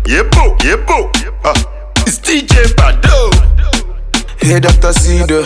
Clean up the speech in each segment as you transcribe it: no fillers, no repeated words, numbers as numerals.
Yebo. It's DJ Bado. Hey, Dr. Cedar.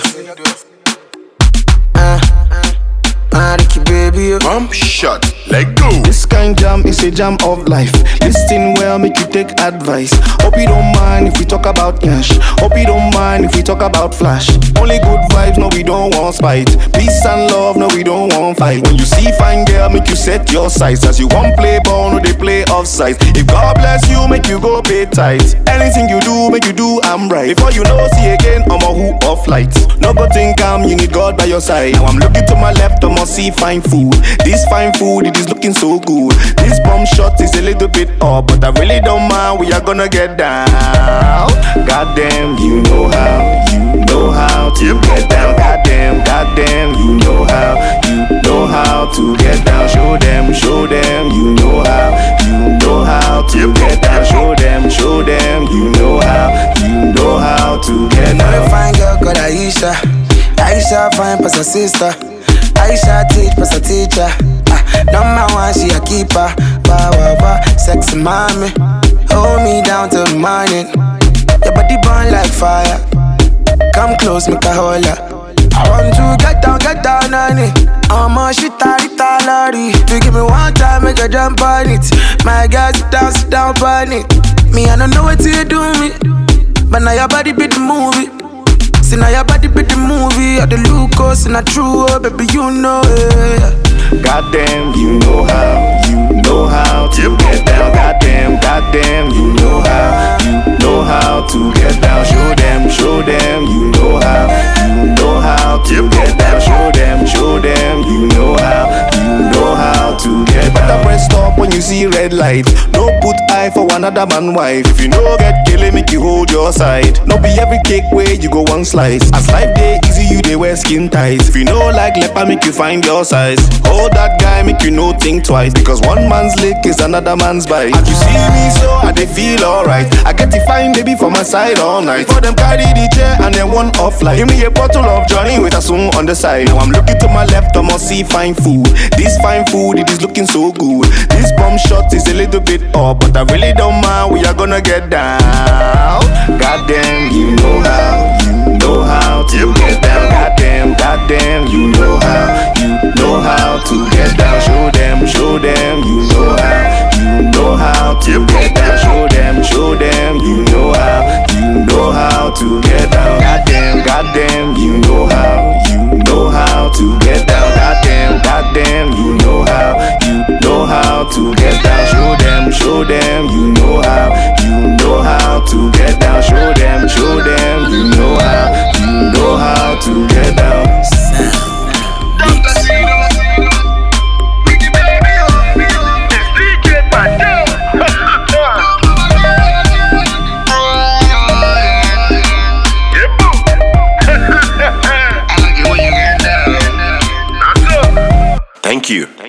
Ricky baby, Bump shot, let go. this kind jam is a jam of life. Listen well, make you take advice. Hope you don't mind if we talk about cash. Hope you don't mind if we talk about flash. Only good vibes, no we don't want spite. Peace and love, no we don't want fight. When you see fine girl, make you set your sights. As you want play ball, no they play offside. If God bless you, make you go pay tight. Anything you do, make you do I'm right. Before you know, see again, I'm a who of light. No go think you need God by your side. Now I'm looking to my left, I'm see fine food. This fine food, it is looking so good. This bomb shot is a little bit up, but I really don't mind. We are gonna get down. Goddamn, you know how to get down. Goddamn, you know how to get down. Show them, you know how to get down. Show them, you know how to get down. Another fine girl called Aisha fine plus her sister. Aisha teach plus her teacher. Number one, she a keeper. Sexy mommy, hold me down till the morning. Your body burn like fire. Come close, make a holler. I want to get down on it. I'm a shita lorry. If you give me one time, make a jump on it. My girl, sit down on it. Me, I don't know what you do me, but now your body be the movie. See now your body be the movie. Or the Lucas and a true, oh, baby, you know it. Goddamn, you know how to get down. Goddamn, you know how to get down. Show them, you know how to get down. Show them, you know how to get down. Better press stop when you see red light. No put eye for another man wife. If you no get killing, make you hold your side. No be every cake way you go one slice. As life day easy, you they wear skin tight. If you know like leper, make you find your size. Hold that guy, make you no think twice. Because one man's lick is another man's bite. As you see me so, I they feel alright. I get to find baby for my side all night. For them carry the chair and then one off light. Give me a bottle of Johnny with a spoon on the side. Now I'm looking to my left, I must see fine food. This fine food, it is looking so good. This bomb shot is a little bit up, but I really don't mind. We are gonna get down. Goddamn, you know how to get down. Goddamn, you know how to get down. Show them, you know how to get down. Show them, you know how to get down. Goddamn, you know how to get down. Goddamn, you know how to get down. Show them, you know how to get down. Show them, you know how to get down. Thank you.